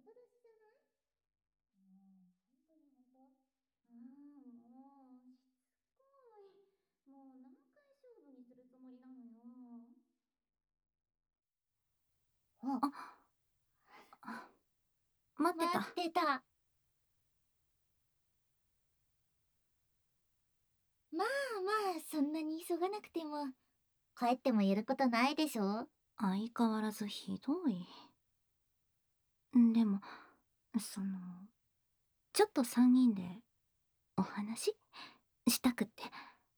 もう7回勝負にするつもりなのよ。待ってた。 待ってた。まあまあ、そんなに急がなくても。帰ってもやることないでしょ。 相変わらずひどい。でも、ちょっと3人でお話したくって。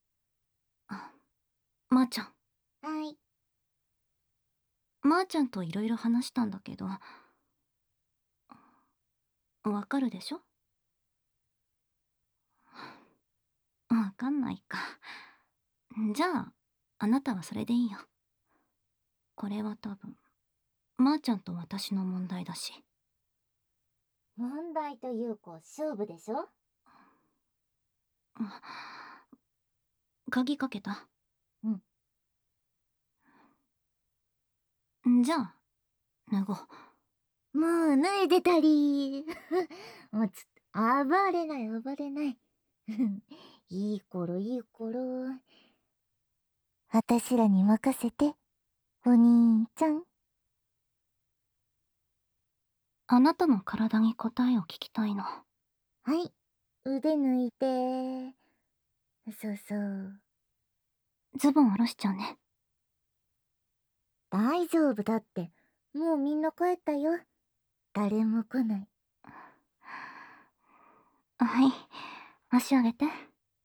まーちゃん。 はい。 まーちゃんといろいろ話したんだけど、わかるでしょ？わかんないか。じゃあ、あなたはそれでいいよ。これは多分、まーちゃんと私の問題だし。 問題というか、勝負でしょ。 鍵かけた？ うん。 じゃあ、脱ごう。 もう脱いでたり。もう暴れない暴れない。いい頃いい頃。私らに任せて、お兄ちゃん。 あなたの体に答えを聞きたいの。 はい。腕抜いて。そうそう。 ズボン下ろしちゃうね。 大丈夫だって。もうみんな帰ったよ。誰も来ない。 はい。足上げて。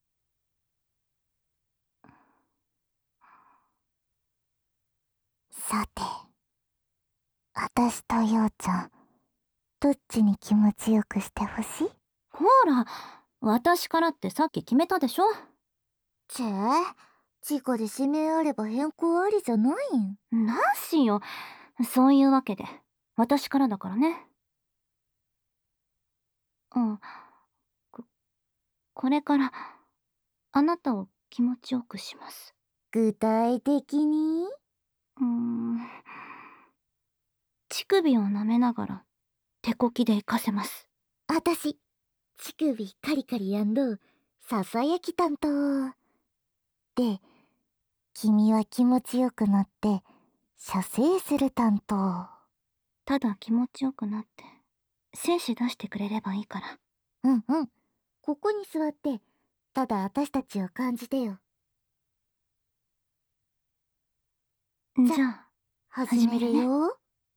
さて、私とようちゃん、どっちに気持ちよくしてほしい？ ほら、私からってさっき決めたでしょ？ 事故で指名あれば変更ありじゃないん？ なしよ。そういうわけで、私からだからね。うん。これから、あなたを気持ちよくします。 具体的に？ 乳首を舐めながら、手こきで行かせます。 あたし、乳首カリカリささやき担当。で、君は気持ちよくなって、射精する担当。 ただ気持ちよくなって、精子出してくれればいいから。 うんうん。ここに座って、ただ私たちを感じてよ。 じゃあ、 始めるよ。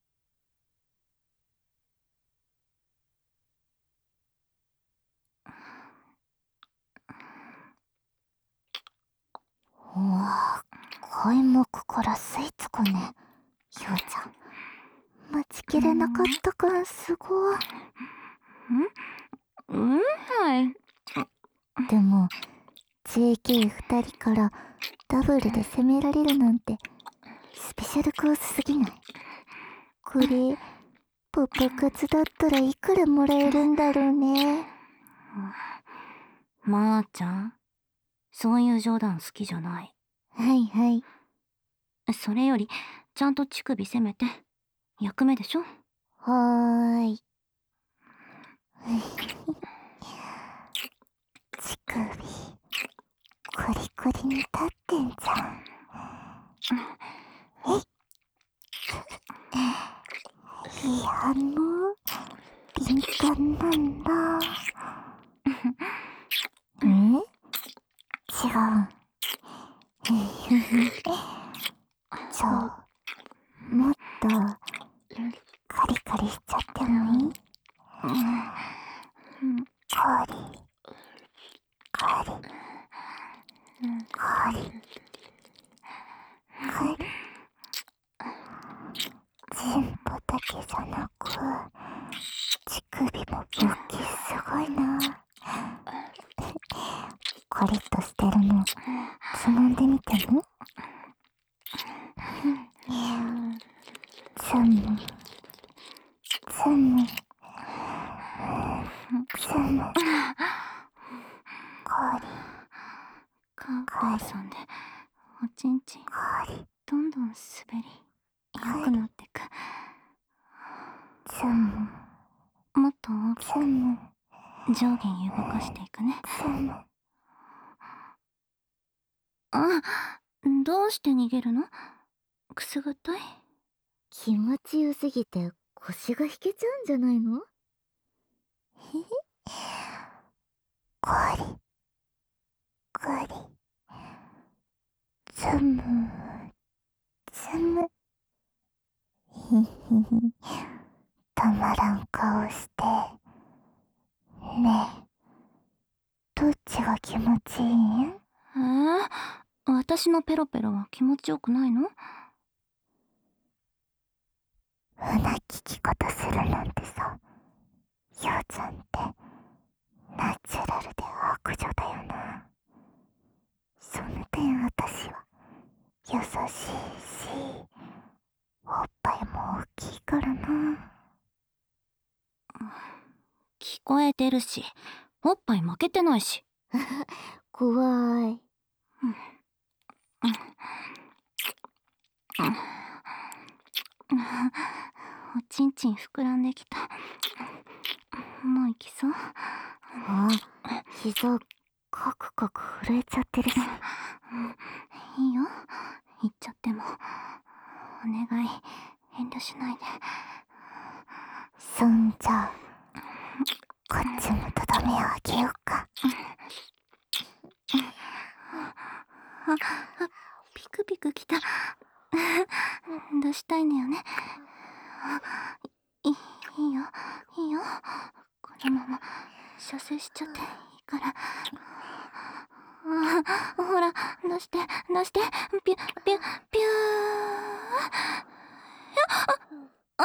うわぁ、開幕から吸い付くね。ようちゃん。待ちきれなかった感すごい。 はい。 でも、JK2 人からダブルで攻められるなんて、スペシャルコースすぎない？これ、パパ活だったらいくらもらえるんだろうね。 まーちゃん、そういう冗談好きじゃない。 はいはい。 それより、ちゃんと乳首攻めて。役目でしょ？ はーい。乳首、コリコリに立ってんじゃん。いい反応？敏感なんだ。違う。じゃあ、もっと、カリカリしちゃってもいい？カリ、カリ、カリ、カリ。チンポだけじゃなく、乳首も武器すごいな。コリッとしてるの、つまんでみても？つむ、つむ、つむ。カリ、 カーペーさんで、おちんちん、 カリ、 どんどん滑り、良くなってく。 つむ、 と大きく上下に動かしていくね。あ、どうして逃げるの？くすぐったい？ 気持ちよすぎて腰が引けちゃうんじゃないの？へへ。ゴリゴリ。つむつむ。ひひひ。たまらん顔して。ねえ、どっちが気持ちいいん？ 私のペロペロは気持ちよくないの？ ふな聞き方するなんてさ、ようちゃんってナチュラルで悪女だよな。その点私は優しいし、おっぱいも大きいからな。 聞こえてるし、おっぱい負けてないし。 怖い。 おちんちん膨らんできた。もう行きそう？ あ、膝カクカク震えちゃってるし。 いいよ、行っちゃっても。お願い、遠慮しないで。 そんじゃこっちもとどめをあげようか。 ピクピクきた。出したいんだよね。いいよ、いいよ。このまま射精しちゃっていいから。ほら、出して、出して。ピュ、ピュ、ピュー。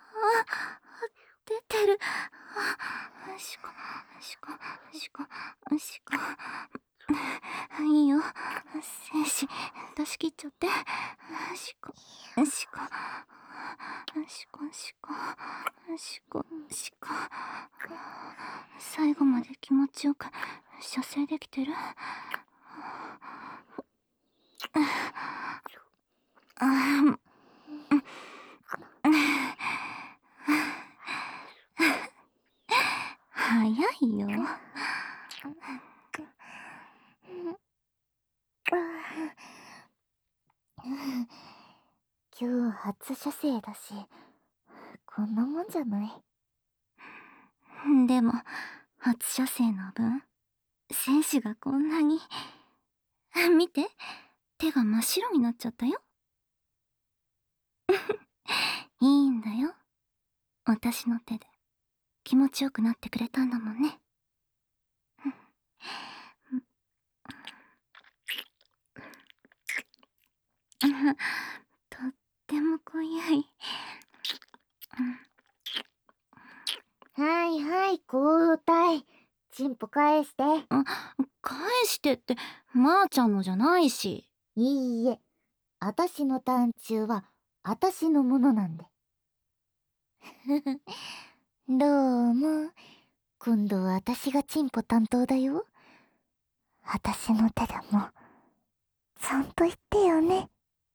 出てる。しこ、しこ、しこ、しこ。いいよ。精子、出し切っちゃって。しこ、しこ、しこ、しこ、しこ、しこ。最後まで気持ちよく射精できてる？早いよ。 今日初射精だし、こんなもんじゃない？ でも、初射精の分、精子がこんなに。見て、手が真っ白になっちゃったよ。いいんだよ。私の手で気持ちよくなってくれたんだもんね。とっても濃い。 はいはい、交代。チンポ返して。 返してって、まーちゃんのじゃないし。 いいえ、あたしの単中はあたしのものなんで。どうも、今度はあたしがチンポ担当だよ。あたしの手でもちゃんと言ってよね。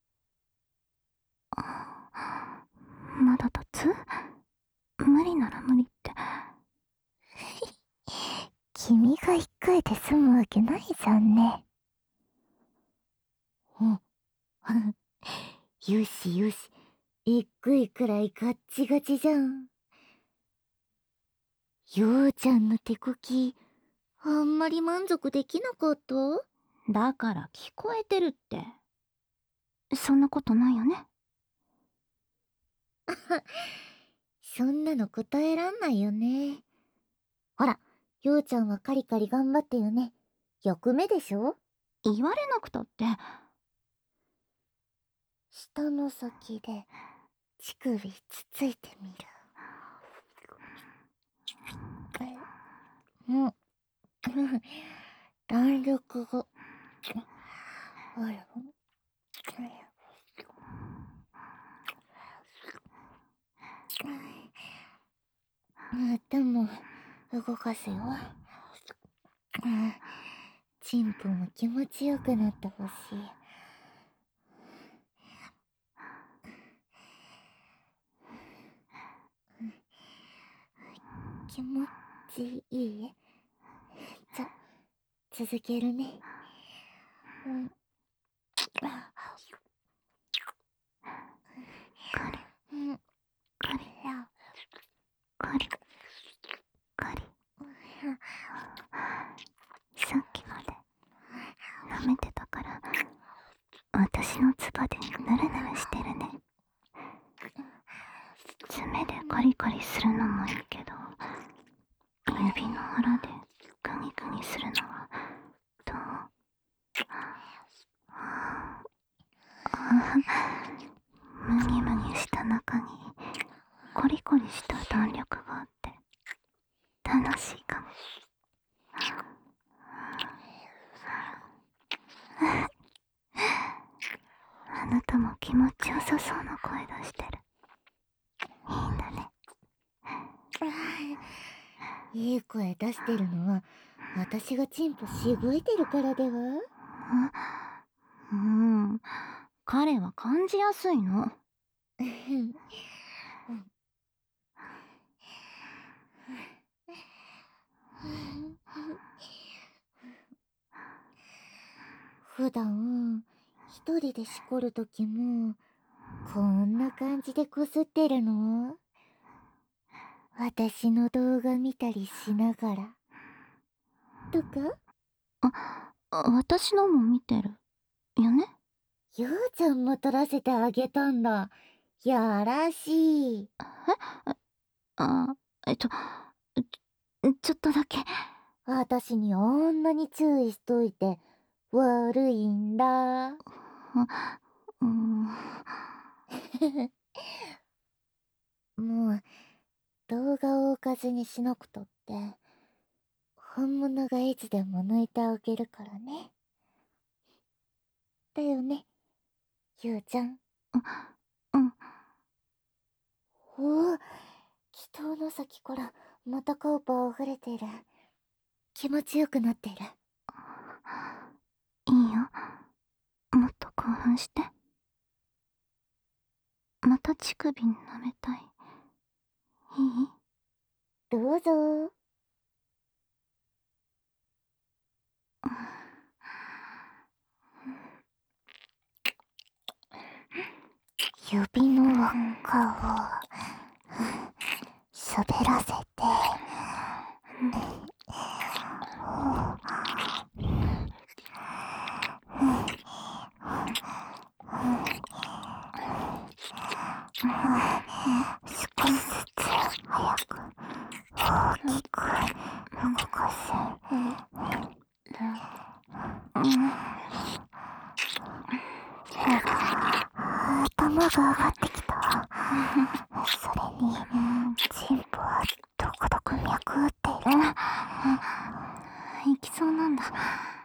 まだ立つ？無理なら無理って。 君が一回で済むわけないじゃんね。よしよし、えっくいくらいガッチガチじゃん。ようちゃんの手こき、あんまり満足できなかった？ だから聞こえてるって。そんなことないよね。 そんなの答えらんないよね。ほら、ようちゃんはカリカリ頑張ってよね。役目でしょ？ 言われなくたって。 舌の先で乳首つついてみる。うん。弾力が。あら。頭動かすよ。チンポも気持ちよくなってほしい。 気持ちいい？じゃ、続けるね。 カリカリカリカリ。さっきまで舐めてたから私のつばでヌルヌルしてるね。爪でカリカリするのもいいけど、指の腹でグニグニするのはどう？ムニムニした中にコリコリした弾力があって楽しいかも。あなたも気持ちよさそうな声出してる。いいんだね。 いい声出してるのは私がチンポしごいてるからでは？ 彼は感じやすいの。 普段一人でしこるときもこんな感じでこすってるの？私の動画見たりしながらとか？ 私のも見てるよね。 ようちゃんも撮らせてあげたんだ。やらしい。 あ、ちょっとだけ。 私にあんなに注意しといて悪いんだ。もう動画をおかずにしなくたって本物がいつでも抜いてあげるからね。だよね、ゆうちゃん。 うん。 おお、祈祷の先からまたカウパ溢れてる。気持ちよくなってる。 いいよ。もっと興奮して。また乳首舐めたい。いい？ どうぞ。指の輪っかを滑らせて、少しずつ早く大きく動かす。頭が上がってきた。それにチンポはどこどこ脈打っている。 いきそうなんだ。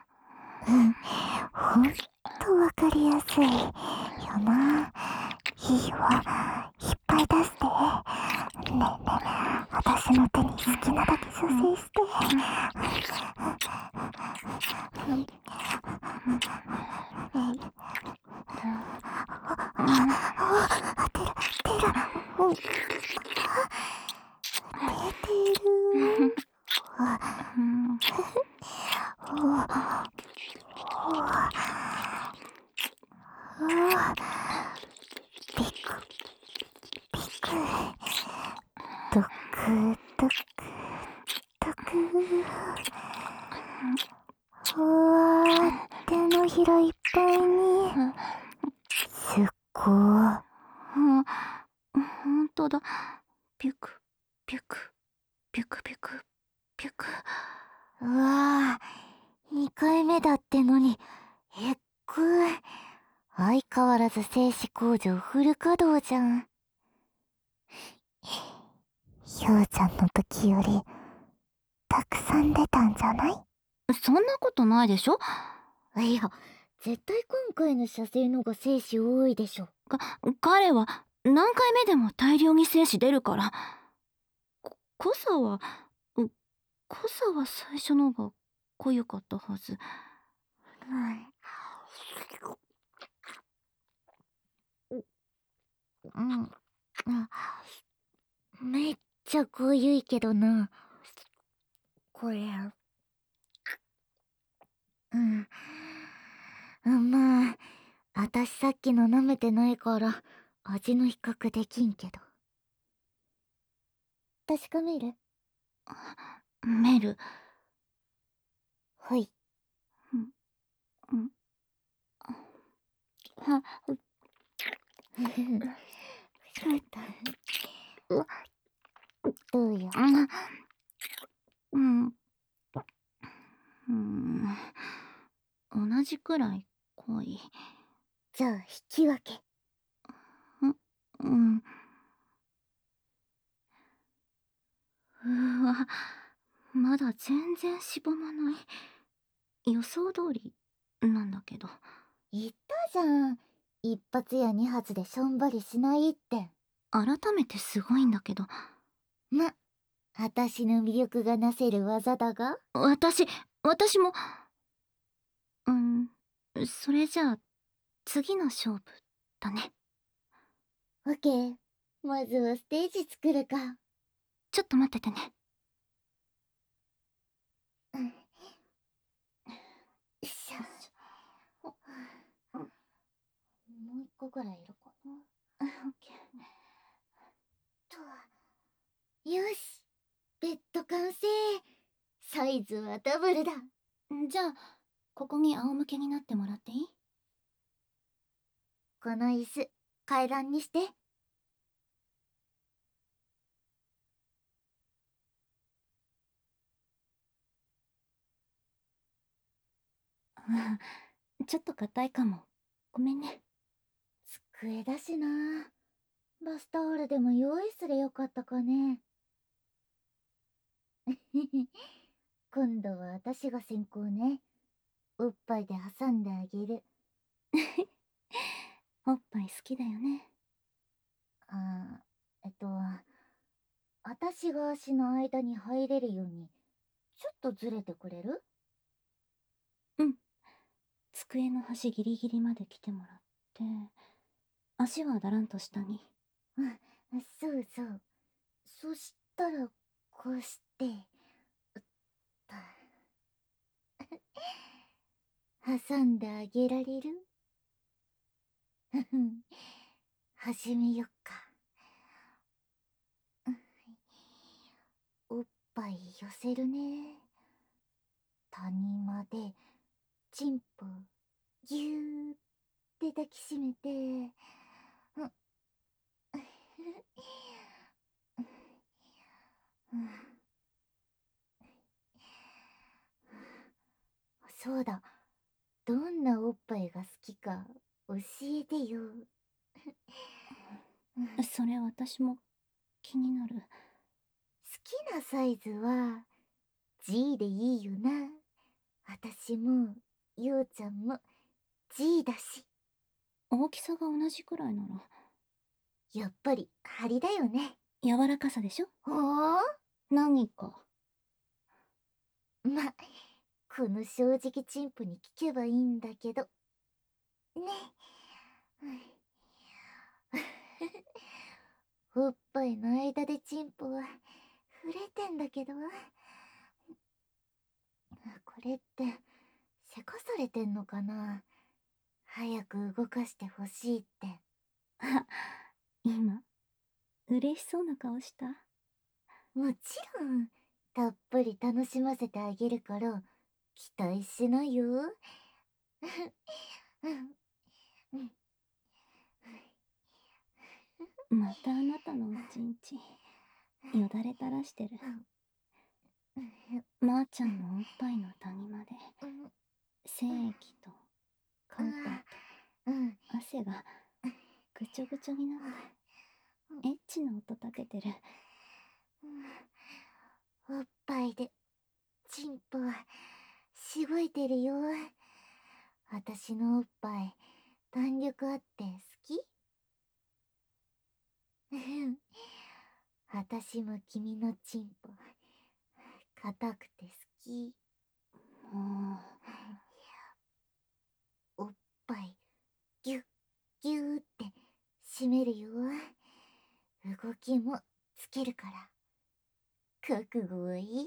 ほんとわかりやすいよな。いいわ、いっぱい出して。ねえねえ、私の手に好きなだけ蘇生して。出る。出てる。ピクピク、ドクドクドク。うわー、手のひらいっぱいに。すっごー。 ほんとだ。ピュクピュクピュクピュクピュク。 うわー、2回目だってのにえっく。相変わらず精子工場フル稼働じゃん。ひょうちゃんの時よりたくさん出たんじゃない？ そんなことないでしょ。 いや、絶対今回の射精のが精子多いでしょ。 彼は何回目でも大量に精子出るから。濃さは最初のが濃ゆかったはず。 めっちゃ濃ゆいけどな。これ。まあ、あたしさっきの舐めてないから味の比較できんけど。確かめる？ メル。 はい。 は、 どうよ。 同じくらい濃い。 じゃあ引き分け。 うわ、まだ全然しぼまない。予想通りなんだけど。 言ったじゃん。一発や二発でしょんばりしないって。 改めてすごいんだけど。 あたしの魅力がなせる技だが。 私も。それじゃあ次の勝負だね。 オッケー。まずはステージ作るか。 ちょっと待っててね。 よいしょ。もう一個ぐらいいるかな。 オッケと。よし。ベッド完成。サイズはダブルだ。 じゃあここに仰向けになってもらっていい？ この椅子階段にして。 ちょっと硬いかも。ごめんね。 机だしな。バスタオルでも用意すれよかったかね。今度は私が先行ね。おっぱいで挟んであげる。 おっぱい好きだよね。 あ私が足の間に入れるようにちょっとずれてくれる？ 机の端ギリギリまで来てもらって、足はだらんと下に。 そうそう。そしたらこうして、挟んであげられる？始めよっか。おっぱい寄せるね。谷間でチンポぎゅーって抱きしめて、そうだ、どんなおっぱいが好きか教えてよ。 それ私も気になる。 好きなサイズは G でいいよな。私もようちゃんも G だし。 大きさが同じくらいなら。 やっぱり張りだよね。 柔らかさでしょ？ ほー。 何か。 この正直チンポに聞けばいいんだけどね。おっぱいの間でチンポは触れてんだけど、これってせかされてんのかな。早く動かしてほしいって。 あ、今嬉しそうな顔した？ もちろんたっぷり楽しませてあげるから期待しないよ。 またあなたのおちんちよだれ垂らしてる。まーちゃんのおっぱいの谷間で精液とカンパと汗がぐちょぐちょになってエッチな音立ててる。 おっぱいでチンポはしごいてるよ。私のおっぱい弾力あって好き？私も君のチンポ硬くて好き。 もおっぱいギュッギューって締めるよ。動きもつけるから覚悟はいい？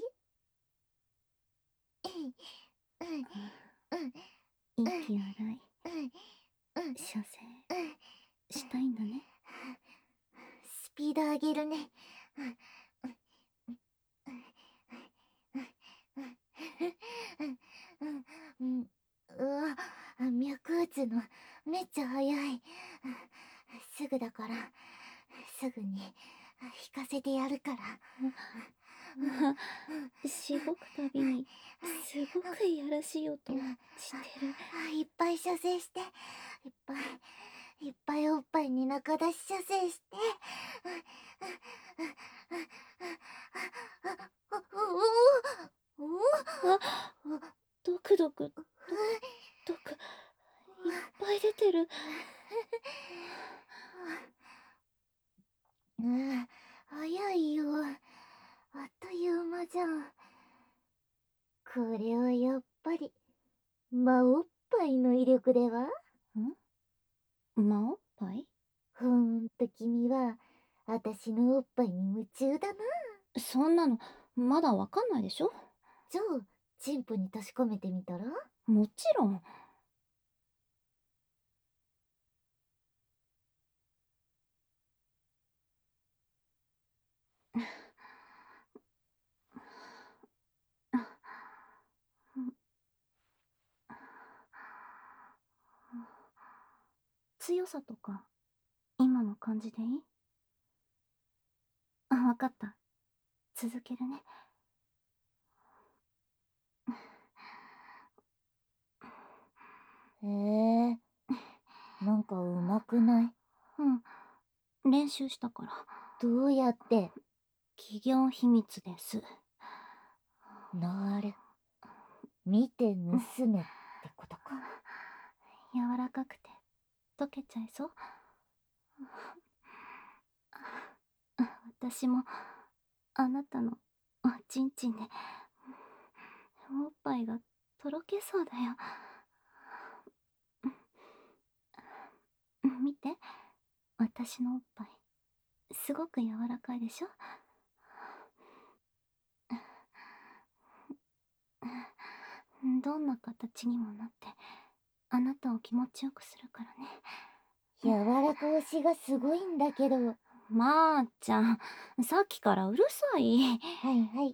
息荒い。射精したいんだね。 スピード上げるね。うわ、脈打つのめっちゃ早い。すぐだから、すぐに引かせてやるから。 しごくたびにすごくいやらしい音してる。 いっぱい射精して、いっぱいおっぱいに中出し射精して。 ドクドクいっぱい出てる。 早いよ。あっという間じゃん。これはやっぱり真おっぱいの威力では？ 真おっぱい？ ほんと君は私のおっぱいに夢中だな。 そんなのまだわかんないでしょ。 じゃあチンポに確かめてみたら？ もちろん。強さとか今の感じでいい？わかった。続けるね。 なんか上手くない？ 練習したから。 どうやって？ 企業秘密です。 なる。見て盗めってことか。 柔らかくて溶けちゃいそう。私もあなたのおちんちんでおっぱいがとろけそうだよ。見て、私のおっぱいすごく柔らかいでしょ。どんな形にもなってあなたを気持ちよくするからね。 柔らか押しがすごいんだけど。 まーちゃん、さっきからうるさい。 はいはい。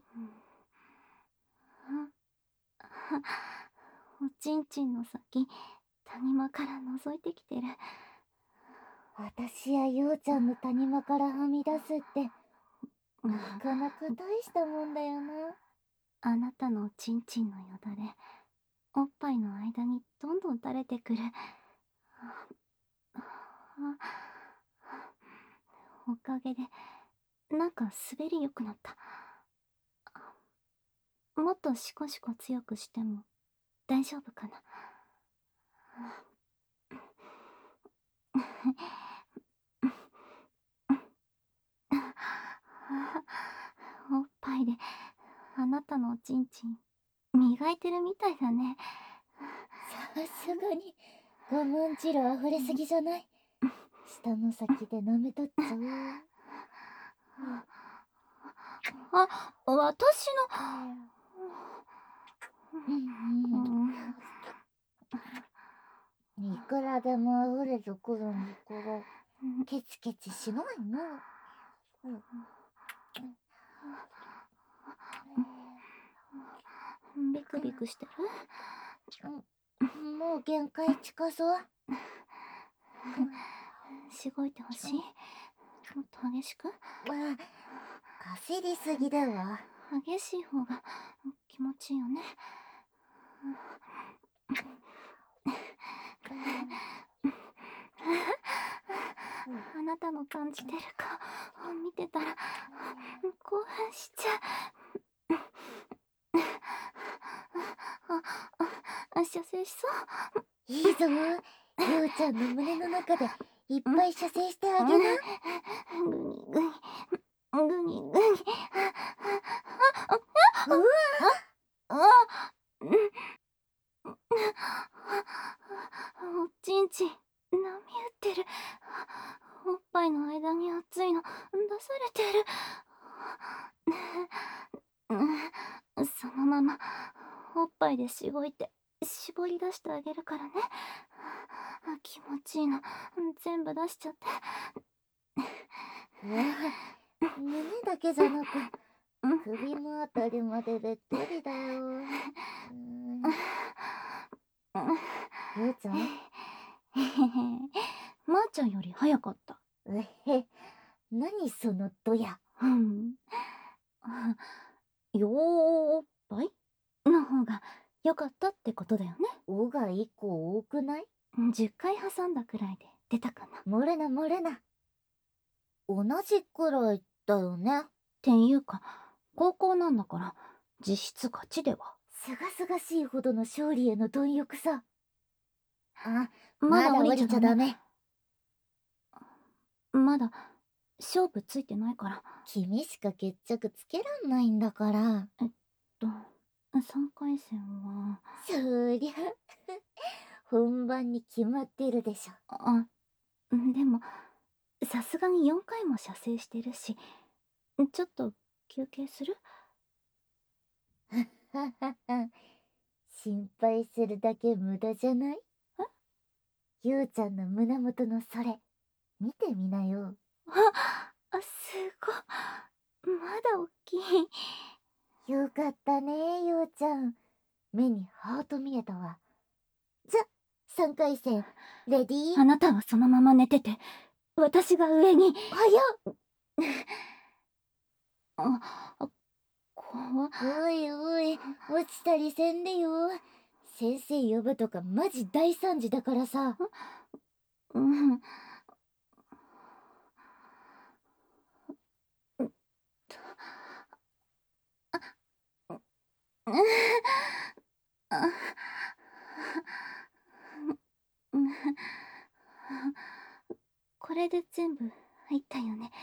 おちんちんの先、谷間から覗いてきてる。 私やようちゃんの谷間からはみ出すってなかなか大したもんだよな。 あなたのおちんちんのよだれ、おっぱいの間にどんどん垂れてくる。おかげでなんか滑りよくなった。もっとシコシコ強くしても大丈夫かな。おっぱいであなたのおちんちん磨いてるみたいだね。 さすがに我慢汁溢れすぎじゃない？舌の先で舐めとっちゃう。 私のいくらでも溢れてくるんだからケチケチしないの。 ビクビクしてる？ もう限界近そう。 しごいてほしい？もっと激しく？ 焦りすぎだわ。 激しい方が気持ちいいよね。あなたの感じてる顔見てたら興奮しちゃう。射精しそう。 いいぞ。ようちゃんの胸の中でいっぱい射精してあげな。 グニグニグニグニ。 うわおちんちん波打ってる。おっぱいの間に熱いの出されてる。 そのままおっぱいでしごいて絞り出してあげるからね。気持ちいいの全部出しちゃって。 胸だけじゃなく首もあたりまでべっとりだよ。ゆうちゃん、 まーちゃんより早かった。 何そのドヤ。 よーっぱいの方が良かったってことだよね。 おが1個多くない ？10回挟んだくらいで出たかな。 漏れな漏れな。同じくらいだよね。 っていうか高校なんだから実質勝ちでは。 すがすがしいほどの勝利への貪欲さ。 まだ降降りちゃダメ。 りちゃダメ。 まだ勝負ついてないから。 君しか決着つけらんないんだから。 3回戦は。 そりゃ本番に決まってるでしょ。 でもさすがに4回も射精してるし、ちょっと休憩する？ 心配するだけ無駄じゃない？ゆうちゃんの胸元のそれ見てみなよ。 すごい。まだおっきい。 よかったね、ゆうちゃん。目にハート見えたわ。じゃ、3回戦レディー。 あなたはそのまま寝てて、私が上に。 早っ。 怖っ。 おいおい、落ちたりせんでよ。先生呼ぶとかマジ大惨事だからさ。 これで全部入ったよね。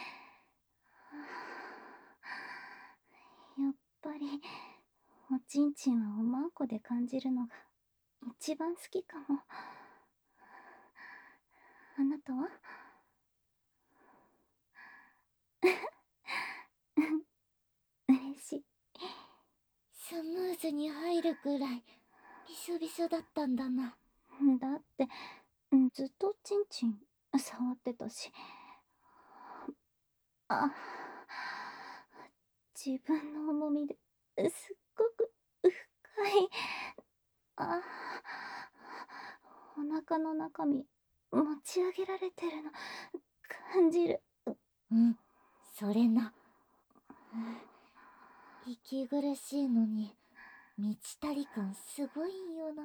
やっぱりおちんちんはおまんこで感じるのが一番好きかも。あなたは？嬉しい。 スムーズに入るくらいびしょびしょだったんだな。 だってずっとおちんちん触ってたし。自分の重みですっごく深い。お腹の中身持ち上げられてるの感じる。 それな。息苦しいのに満ち足り感すごいんよな。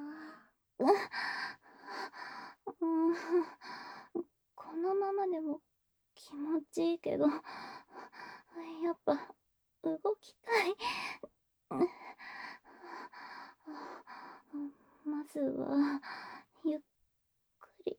このままでも気持ちいいけど、やっぱ動きたい。まずはゆっくり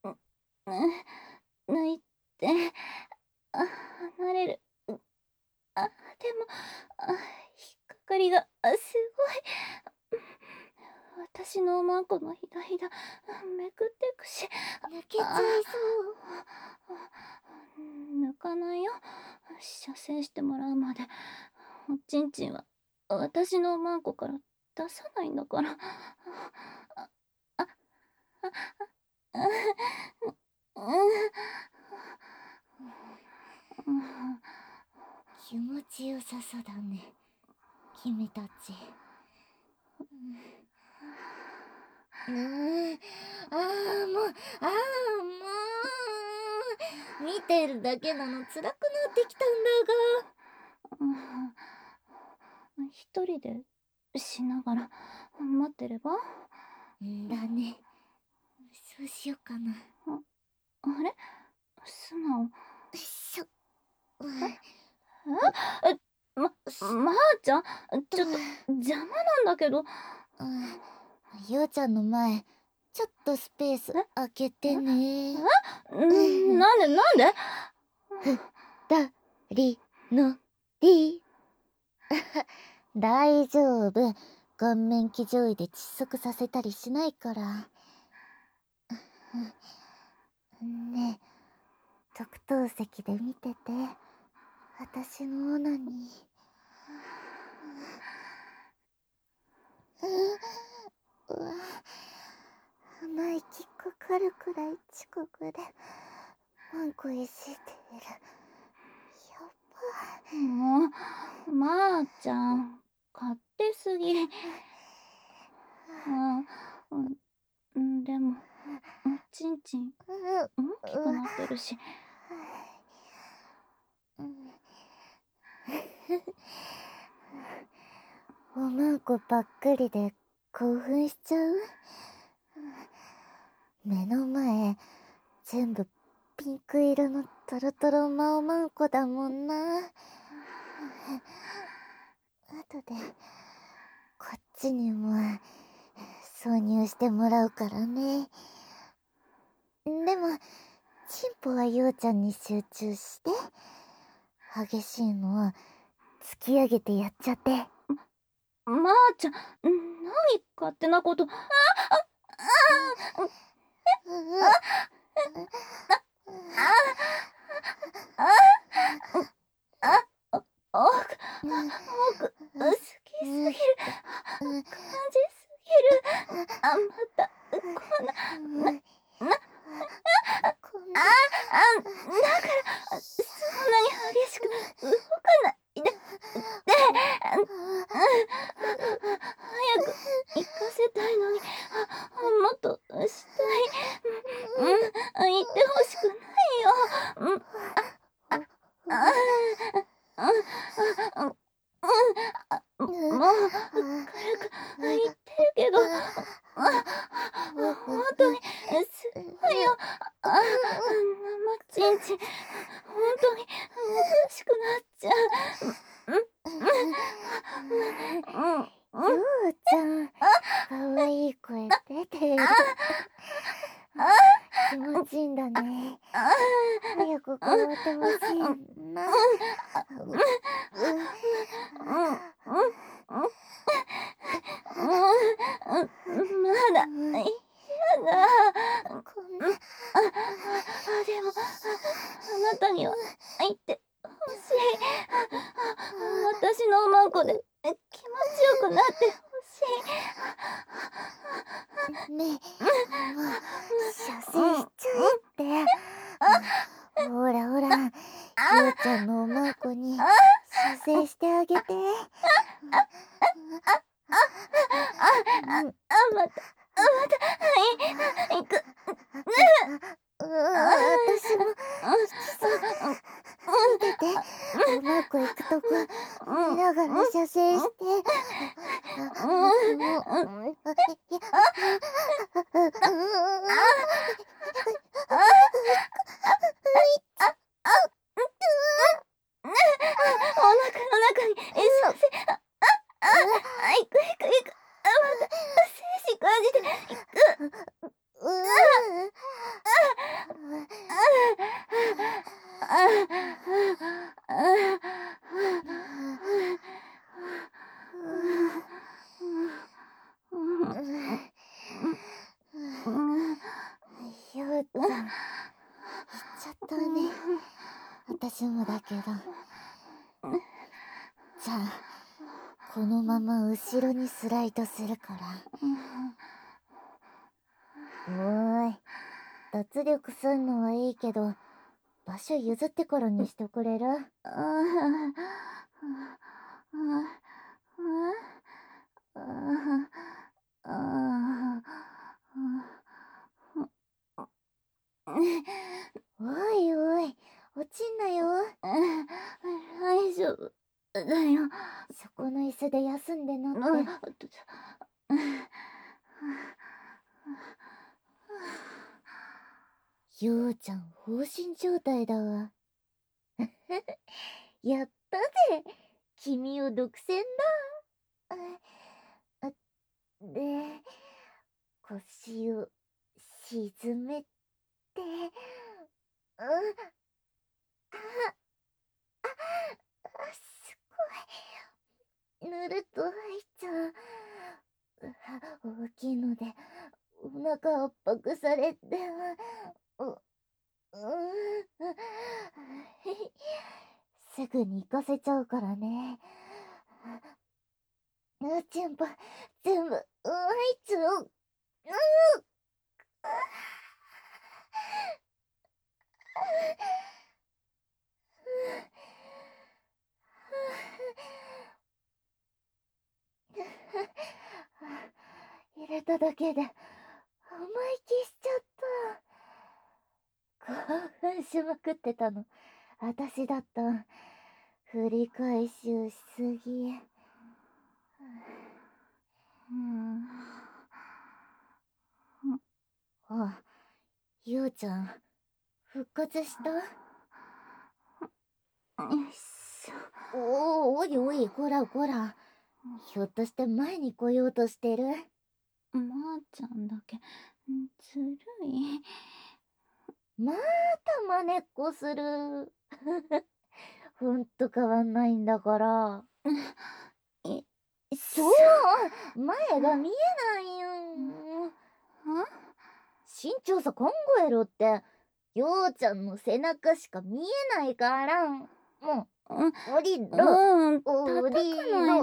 抜いて離れる。でも引っかかりがすごい。私のおまんこのひだひだめくってくし。 抜けちゃいそう。 抜かないよ。射精してもらうまでおちんちんは私のおまんこから出さないんだから。 気持ちよさそうだね、君たち。もう見てるだけなの辛くなってきたんだが。 一人でしながら待ってれば。 だね。そうしようかな。 あれ？素直。まーちゃん、ちょっと邪魔なんだけど。 ゆうちゃんの前ちょっとスペース空けてね。 なんで二人のり大丈夫、顔面騎乗位で窒息させたりしないから。ねえ、特等席で見てて。 私のオナニー。うわ、鼻息かかるくらい近くでマンコいじっている。やばい。 もう、まーちゃん、勝手すぎ。でも、ちんちん、大きくなってるし。 おまんこばっかりで興奮しちゃう？目の前全部ピンク色のトロトロマオマンコだもんな。後でこっちにも挿入してもらうからね。でもチンポはようちゃんに集中して、激しいのは突き上げてやっちゃって。 まーちゃん、何勝手なこと。僕、好きすぎる。感じすぎる。また、こんな、だから、そんなに激しく動かないで。早く行かせたいのに、もっとしたい。言ってほしくないよ。もう、軽く言ってるけど、本当に、すごいよ。生ちんちん、本当におかしくなっちゃう。 ようちゃん、かわいい声出てる。気持ちいいんだね。早く変わってほしいな。 まだ、嫌だ。でも、あなたには言ってほしい。私のおまんこで気持ちよくなってほしい。ねえ、もう射精しちゃえって。ほらほら、ようちゃんのおまんこに射精してあげて。 行く。 私も行きそう。見てて、おまんこ行くとこ見ながら射精して。 お腹の中に射精。行く行く行く。また精子感じて行く。 ようちゃん、行っちゃったね。私もだけど。じゃあ、このまま後ろにスライドするから。おーい、脱力すんのはいいけど、場所譲ってからにしてくれる？おいおい、落ちんなよ。 大丈夫だよ。 そこの椅子で休んでなって。ようちゃん放心状態だわ。やったぜ、君を独占だ。で、腰を沈めて、すごいぬるっと入っちゃう。大きいのでお腹圧迫されて、すっぐに行かせちゃうからね。全部、全部、あいつを、入れただけで、思い消しちゃった。興奮しまくってたの、私だった。振り返ししすぎ。あ、ゆうちゃん、復活した？ よいしおいおい、こらこら。ひょっとして前に来ようとしてる？ ょ。まーちゃんだけずるい。 また真似っこする。ほんと変わんないんだから。そう、前が見えないよ。身長差考えろって。ようちゃんの背中しか見えないから。もう、降りろ。降りろ。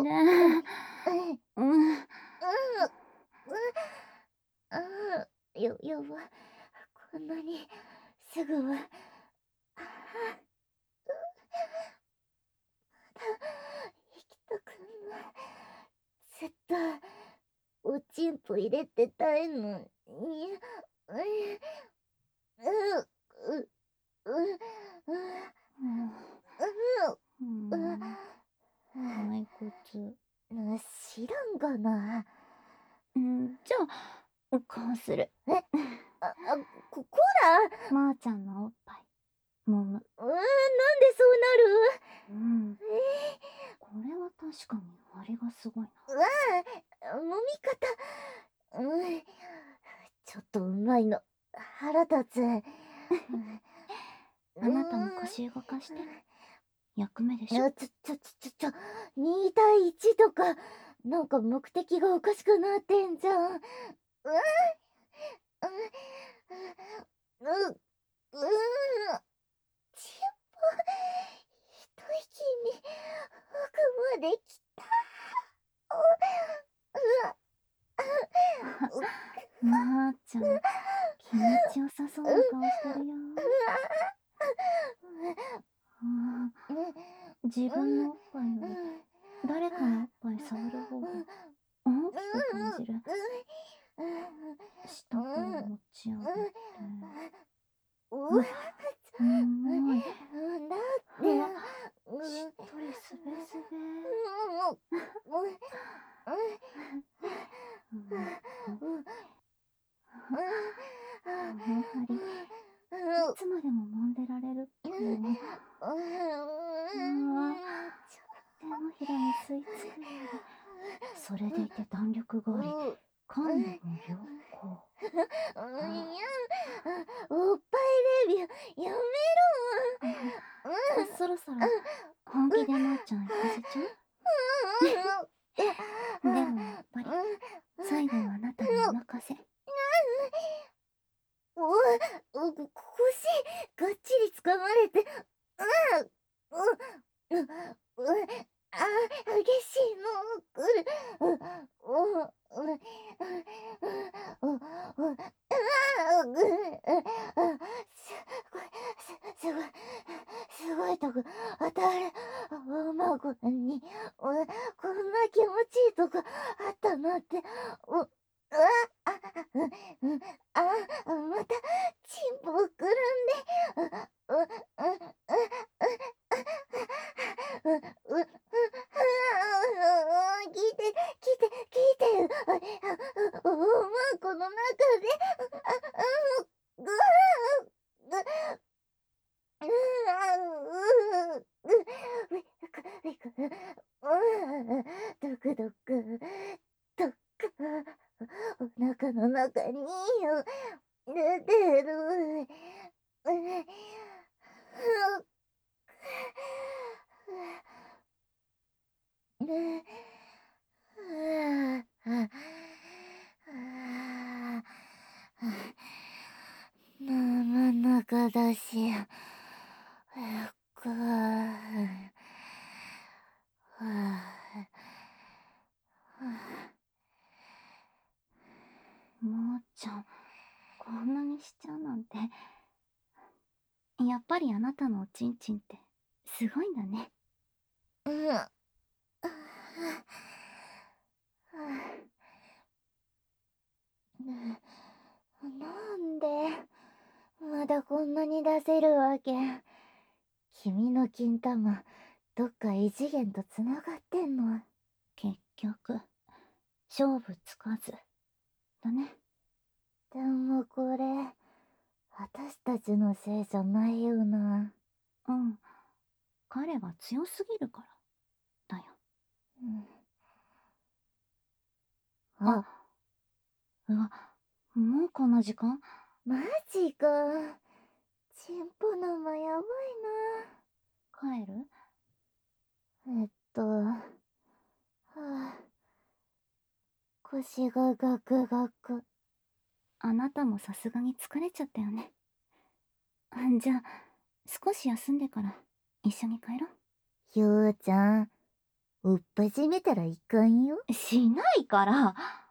やば。こんなにすぐは。行きたくない。ずっとおちんぽ入れてたいのに。 骸骨。 知らんがな。 じゃあ、こうする。 こらまーちゃんのおっぱい、もむ。 なんでそうなる？ これは確かにあれがすごいな。 揉み方。ちょっとうまいの。腹立つ。 あなたも腰動かして。役目でしょ。 2対1とか、なんか目的がおかしくなってんじゃん。チンポ、一息に奥まで来た。 まーちゃん、気持ちよさそうな顔してるよ。自分のおっぱいより誰かのおっぱい触る方が大きく感じる。下から持ち上げて。うまい。 だってしっとりすべすべ。あの針、いつまでも揉んでられるかも。手のひらに吸い付くようで、それでいて弾力があり、感度も良好。 おっぱいレビューやめろ。 そろそろ本気でまーちゃん行かせちゃう？でもやっぱり最後はあなたにお任せ。 腰がっちり掴まれて、激しいの来る。すごい、すごいとこ当たる。孫に、こんな気持ちいいとこあったなって。また、チンポをくるんで、聞いて、この中で、ぐドクドク、ドク、お腹の中に出てる。真ん中だし、 やっぱりあなたのおちんちんってすごいんだね。 うん。はなんでまだこんなに出せるわけ？君の金玉、どっか異次元とつながってんの？ 結局、勝負つかず。だね。 でもこれ、私たちのせいじゃないよな。 うん。彼が強すぎるから。だよ。 うん、あ、 うわ、もうこんな時間？ マジか。チンポ生やばい帰る？ な。はあ、腰がガクガク。 あなたもさすがに疲れちゃったよね。じゃあ、少し休んでから一緒に帰ろひょうちゃん、おっぱじめたらいかんよ。 う。しないから。